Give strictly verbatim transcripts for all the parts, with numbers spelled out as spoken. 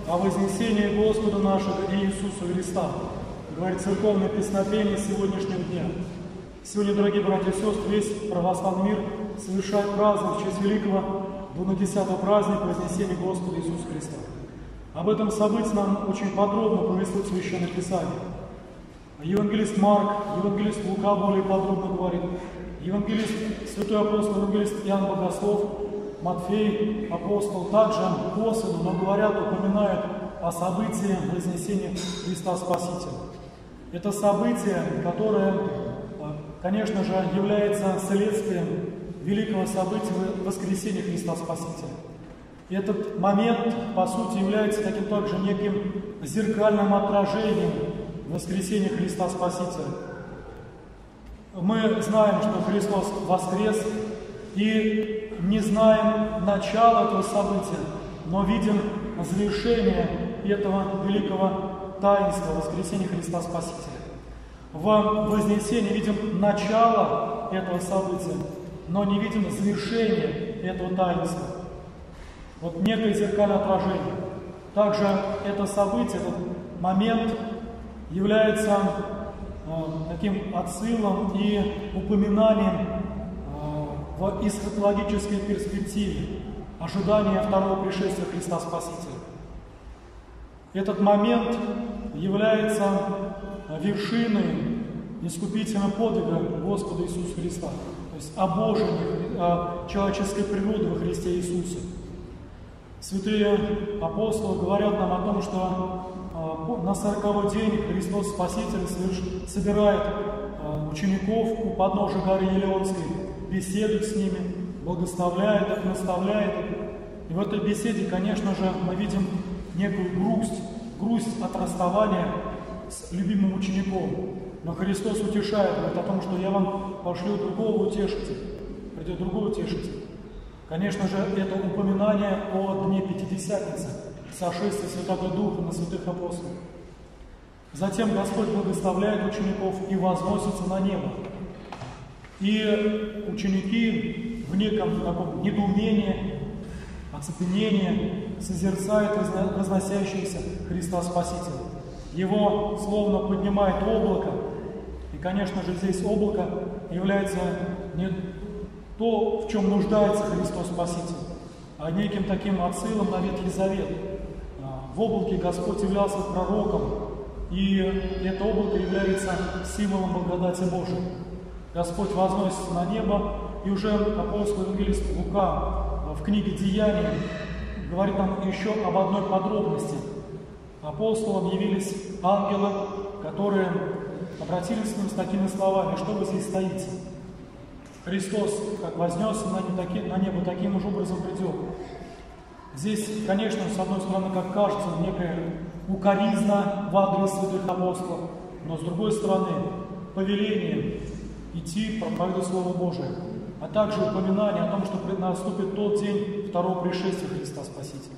о вознесении Господа нашего Иисуса Христа, говорит церковное песнопение сегодняшнего дня. Сегодня, дорогие братья и сестры, весь православный мир совершает праздник в честь великого двунадесятого праздника вознесения Господа Иисуса Христа. Об этом событии нам очень подробно повествует Священное Писание. Евангелист Марк, евангелист Лука более подробно говорит, евангелист, святой апостол, евангелист Иоанн Богослов, Матфей, апостол, также косвенно, но говорят, упоминают о событии вознесения Христа Спасителя. Это событие, которое, конечно же, является следствием великого события воскресения Христа Спасителя. И этот момент, по сути, является таким также неким зеркальным отражением воскресения Христа Спасителя. Мы знаем, что Христос воскрес, и не знаем начала этого события, но видим завершение этого великого таинства воскресения Христа Спасителя. В вознесении видим начало этого события, но не видим завершение этого таинства. Вот некое зеркальное отражение. Также это событие, этот момент является э, таким отсылом и упоминанием э, в эсхатологической перспективе ожидания второго пришествия Христа Спасителя. Этот момент является вершиной искупительного подвига Господа Иисуса Христа, то есть обожения э, человеческой природы во Христе Иисусе. Святые апостолы говорят нам о том, что э, на сороковой день Христос Спаситель соверш... собирает э, учеников у подножия горы Елеонской, беседует с ними, благословляет их, наставляет их. И в этой беседе, конечно же, мы видим некую грусть, грусть от расставания с любимым учеником. Но Христос утешает, говорит о том, что я вам пошлю другого утешителя, придет другой утешитель. Конечно же, это упоминание о Дне Пятидесятницы, сошествия Святого Духа на святых апостолов. Затем Господь благословляет учеников и возносится на небо. И ученики в неком таком недоумении, оцепенении созерцают возносящегося Христа Спасителя. Его словно поднимает облако, и, конечно же, здесь облако является не то, в чем нуждается Христос Спаситель, а неким таким отсылом на Ветхий Завет. В облаке Господь являлся пророком, и это облако является символом благодати Божией. Господь возносится на небо, и уже апостол евангелист Лука в книге «Деяний» говорит нам еще об одной подробности. Апостолам явились ангелы, которые обратились к ним с такими словами: «Что вы здесь стоите? Христос, как вознесся на небо, таким же образом придет». Здесь, конечно, с одной стороны, как кажется, некая укоризна в адрес святых апостолов, но с другой стороны, повеление идти, проповедовать Слово Божие, а также упоминание о том, что наступит тот день второго пришествия Христа Спасителя.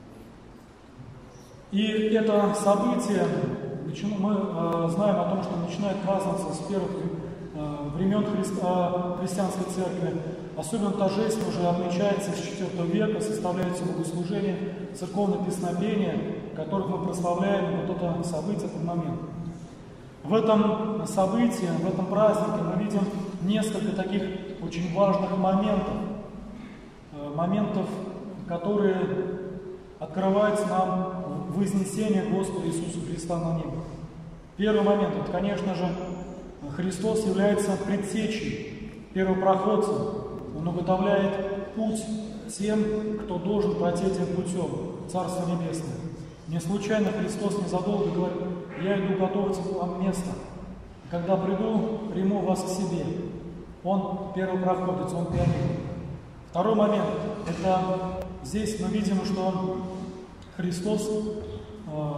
И это событие, мы э, знаем о том, что начинает праздноваться с первых э, времен христи- христианской церкви. Особенно торжественно уже отмечается с четвёртого века, составляется богослужение, церковное песнопение, в которых мы прославляем вот это событие, этот момент. В этом событии, в этом празднике мы видим несколько таких очень важных моментов, э, моментов, которые открываются нам в вознесении Господа Иисуса Христа на небо. Первый момент, это, конечно же, Христос является предтечей, первопроходцем. Он уготовляет путь тем, кто должен пройти этим путем, Царство Небесное. Не случайно Христос незадолго говорит: «Я иду готовить вам место. Когда приду, приму вас к себе». Он первопроходец, он пионер. Второй момент, это здесь мы видим, что Христос э,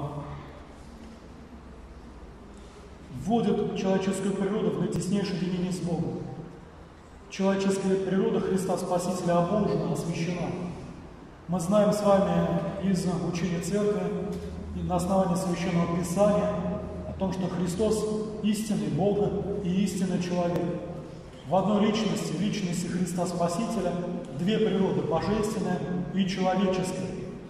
вводит человеческую природу в наитеснейшее единение с Богом. Человеческая природа Христа Спасителя обожена, освящена. Мы знаем с вами из учения Церкви и на основании Священного Писания о том, что Христос истинный Бог и истинный человек. В одной личности, в личности Христа Спасителя, две природы, божественная и человеческая. С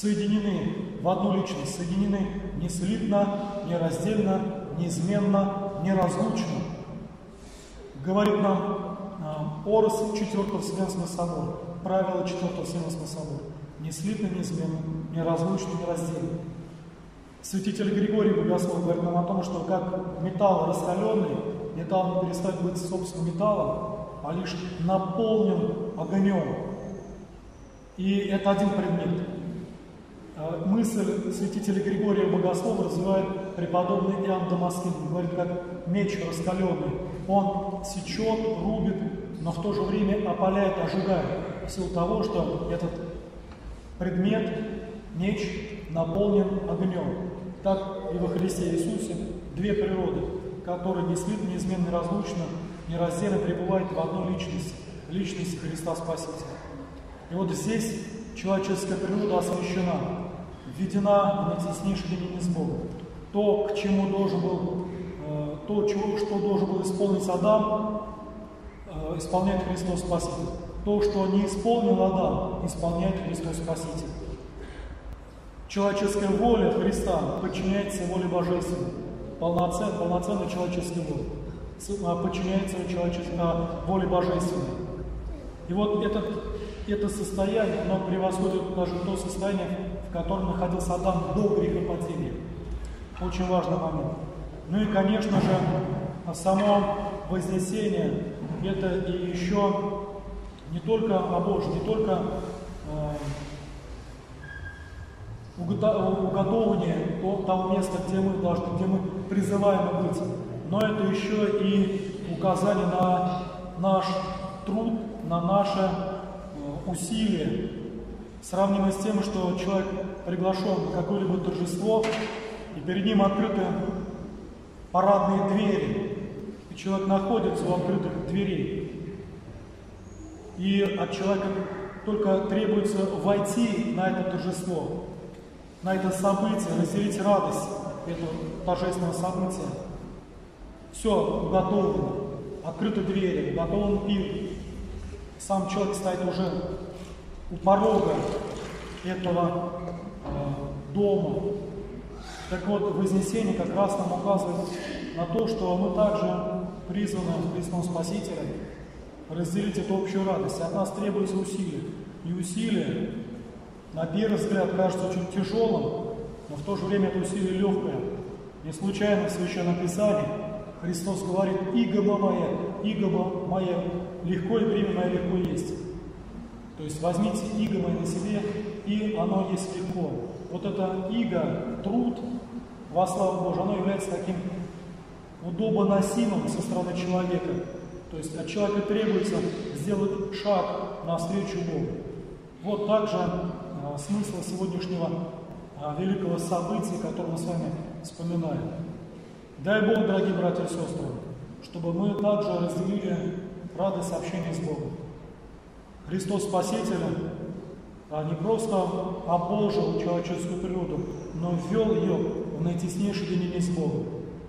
соединены в одну личность, соединены неслитно, нераздельно, неизменно, неразлучно. Говорит нам э, Орос Четвертого Вселенского собора, правило Четвертого Вселенского собора. Неслитно, неизменно, неразлучно, нераздельно. Святитель Григорий Богослов говорит нам о том, что как металл раскаленный, металл не перестает быть собственным металлом, а лишь наполнен огнем. И это один предмет. Мысль святителя Григория Богослова развивает преподобный Иоанн Дамаскин. Говорит, как меч раскаленный. Он сечет, рубит, но в то же время опаляет, ожигает. В силу того, что этот предмет, меч, наполнен огнем. Так и во Христе Иисусе две природы, которые неслитно, неизменно, неразлучно, нераздельно пребывают в одной личности, личности Христа Спасителя. И вот здесь человеческая природа освящена, введена на теснейшее единение с Богом. То, к чему должен был, э, то, чего, что должен был исполнить Адам, э, исполняет Христос Спаситель. То, что не исполнил Адам, исполняет Христос Спаситель. Человеческая воля Христа подчиняется воле Божественной. Полноценной, полноценной человеческой воле. Подчиняется человеческой воле Божественной. И вот этот, это состояние, оно превосходит даже то состояние, в котором находился Адам до грехопадения. Очень важный момент. Ну и, конечно же, само вознесение, это и еще не только о Божьем, не только э, уготование того места, где мы должны, где мы призываем быть, но это еще и указание на наш труд, на наше усилие, сравнимо с тем, что человек приглашен на какое-либо торжество, и перед ним открыты парадные двери, и человек находится у открытых дверей, и от человека только требуется войти на это торжество, на это событие, разделить радость этого торжественного события. Все уготовано, открыты двери, уготован пир. Сам человек стоит уже у порога этого э, дома. Так вот, Вознесение как раз нам указывает на то, что мы также призваны Христом Спасителем разделить эту общую радость. От нас требуется усилие. И усилие, на первый взгляд, кажется очень тяжелым, но в то же время это усилие легкое. Не случайно в Священном Писании Христос говорит: «Иго моя, иго моя, легко и бремя мое легко есть». То есть возьмите иго мое на себе, и оно есть легко. Вот это иго, труд во славу Божию, оно является таким удобоносимым со стороны человека. То есть от человека требуется сделать шаг навстречу Богу. Вот также э, смысл сегодняшнего э, великого события, которое мы с вами вспоминаем. Дай Бог, дорогие братья и сестры, чтобы мы также разделили радость общения с Богом. Христос Спаситель а не просто обожил человеческую природу, но ввел ее в наитеснейшее единение с Богом.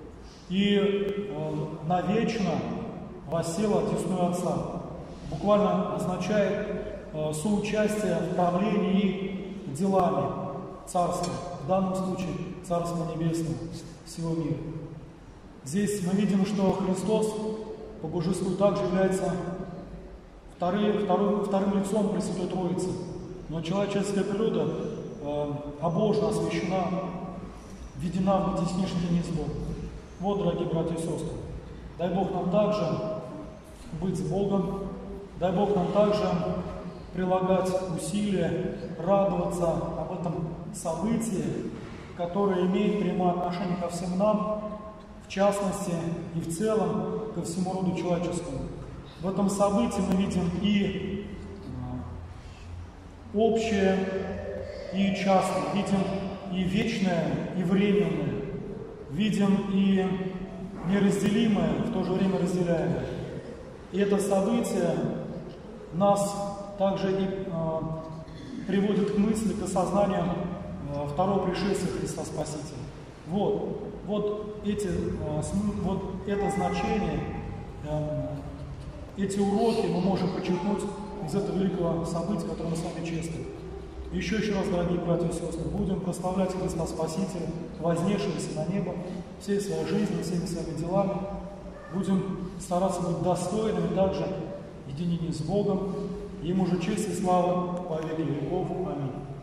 И э, навечно воссел от десную Отца. Буквально означает э, соучастие в правлении и делами Царства, в данном случае Царства Небесного, всего мира. Здесь мы видим, что Христос по божеству также является вторым, вторым, вторым лицом Пресвятой Троицы. Но человеческая природа э, обожена, освящена, введена в наитеснейшее единение с Богом. Вот, дорогие братья и сестры, дай Бог нам также быть с Богом, дай Бог нам также прилагать усилия, радоваться об этом событии, которое имеет прямое отношение ко всем нам, в частности и в целом ко всему роду человеческому. В этом событии мы видим и общее, и частное, видим и вечное, и временное, видим и неразделимое, в то же время разделяемое. И это событие нас также и э, приводит к мысли, к осознанию э, второго пришествия Христа Спасителя. Вот, вот, эти, э, вот это значение, э, эти уроки мы можем подчеркнуть из этого великого события, которое мы с вами чествуем. Еще еще раз, дорогие братья и сестры, будем прославлять Христа Спасителя, вознесшегося на небо, всей своей жизнью, всеми своими делами. Будем стараться быть достойными также единения с Богом. Ему же честь и слава по веки веков. Аминь.